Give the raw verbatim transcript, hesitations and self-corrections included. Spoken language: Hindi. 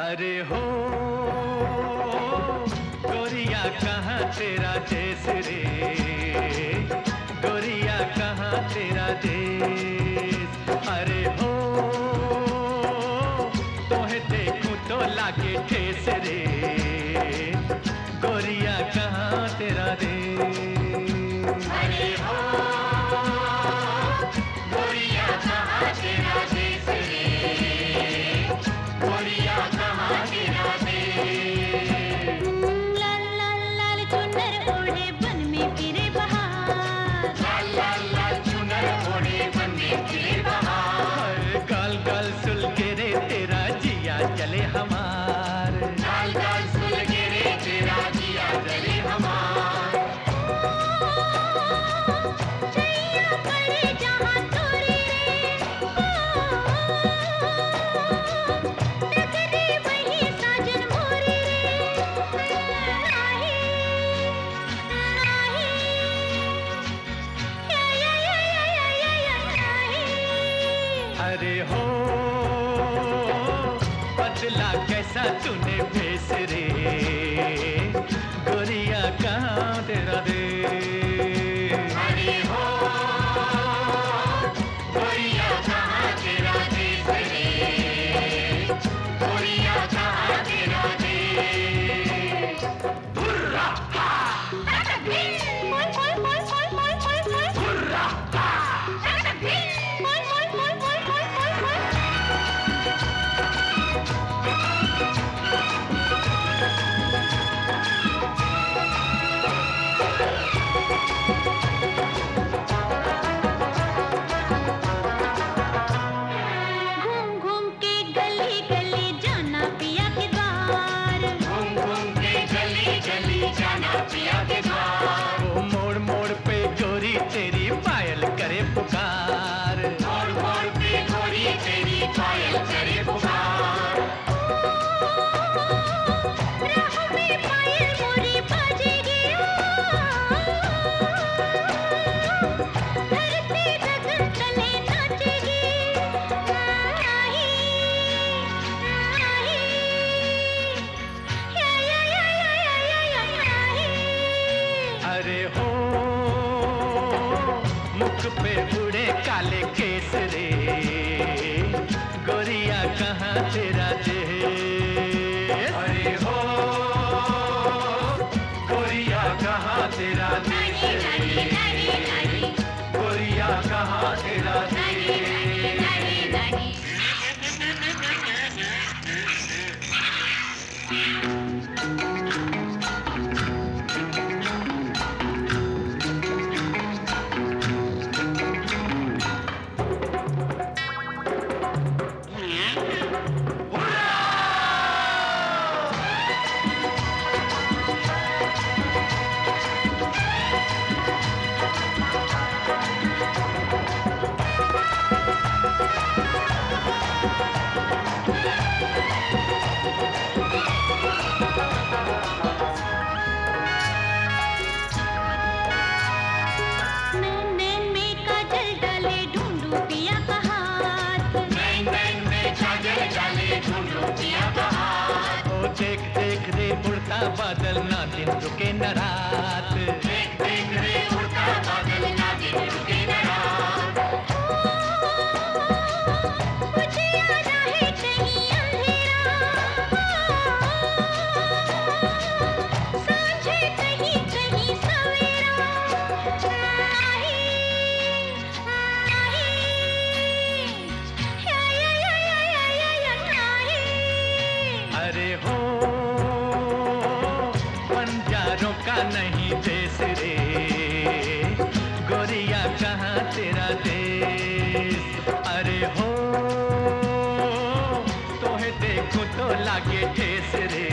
अरे हो गोरिया कहाँ तेरा देश रे, गोरिया कहाँ तेरा देश। अरे हो तोहे देखूं तो लागे ठेस रे, गोरिया कहाँ तेरा देश। अरे हो गोरिया कहाँ तेरा देश रे, गोरिया कहाँ तेरा देश। लाल लाल लाल चुनर ओढ़े बन में फिरे बहार, लाल लाल लाल चुनर ओढ़े बन में फिरे बहार। गाल गाल सुल के रे तेरा जिया चले हमार, गाल गाल सुल के रे तेरा जिया जले हमार। चैया पड़े जहाँ तोरे रे, टकरे वही साजन मोरे रे। नाही नाही या या या या या या नाही। अरे हो बदला कैसा तूने भेस रे, गोरिया कहाँ तेरा देश। अरे हो गोरिया कहाँ तेरा देश रे, गोरिया कहाँ तेरा देश। हुर्रा हा मोय मोय मोय मोय मोय मोय मोय हुर्रा हा मोय मोय मोय मोय मोय मोय मोय। घूम घूम के गली गली जाना पिया के द्वार, घूम घूम के गली गली जाना पिया के द्वार। वो मोड़ मोड़ पे गोरी तेरी पायल करे पुकार, मोड़ मोड़ पे गोरी तेरी पायल करे पुकार। राह में पायल मोरी बाजेगी, धरती गगन तले नाचेगी। नाही नाही या या या या या या या नाही। अरे हो मुख पे उड़े काले केस रे, गोरिया कहाँ तेरा देश। अरे हो गोरिया कहाँ तेरा देश नाही नाही रे, नाही गोरिया कहाँ तेरा देश। नाही नाही। नैन नैन में काजल डाले ढूंढूं पिया का हाथ, नैन नैन में काजल डाले ढूंढूं पिया का हाथ। ओ देख देख रे उड़ता बादल ना दिन रुके न रात, देख देख रे उड़ता बादल ना दिन रुके न रात। मुझे आना है कहीं अंधेरा, सांझे कहीं कहीं सवेरा। नाही नाही या या या या या या या नाही। अरे हो बंजारों का नहीं देश रे, गोरिया कहाँ तेरा देश। अरे हो तोहे देखूं तो लागे ठेस रे,